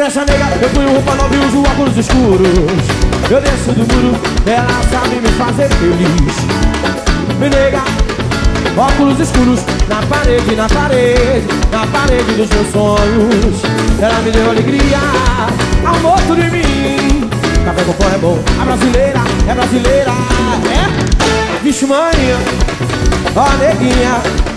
essa nega, eu ponho roupa nova e uso óculos escuros. Eu desço do muro, ela sabe me fazer feliz. Me nega, óculos escuros na parede, na parede, na parede dos meus sonhos. Ela me deu alegria, amor tudo em mim. Café com pó é bom, a brasileira, é brasileira, é? Vixe manhã, ó neguinha,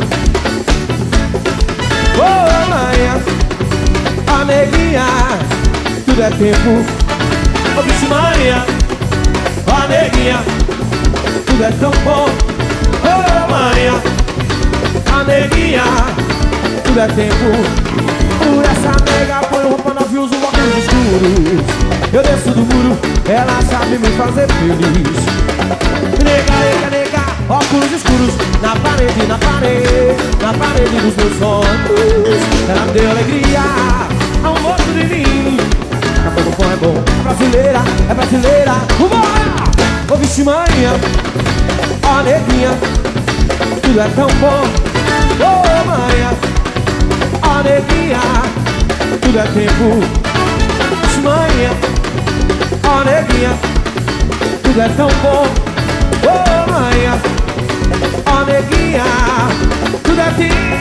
ô manhã, ó neguinha, tudo é tempo. Ô vixe manhã, ó neguinha, tudo é tão bom. Ô manhã, ó neguinha, tudo é tempo. Por essa nega, põe roupa nova e uso óculos escuros. Eu desço do muro, ela sabe me fazer feliz. Nega, nega, nega, óculos escuros na parede, na parede, na parede dos meus sonhos. Ela me deu alegria, amor tudo em mim. Café com pão é bom, é brasileira, é brasileira. Vambora! Ô vixe manhã, ó neguinha, tudo é tão bom. Ô manhã, ó neguinha, tudo é tempo. Vixe manhã, ó neguinha, tudo é tão bom. Ô manhã, ó neguinha, tudo é tempo.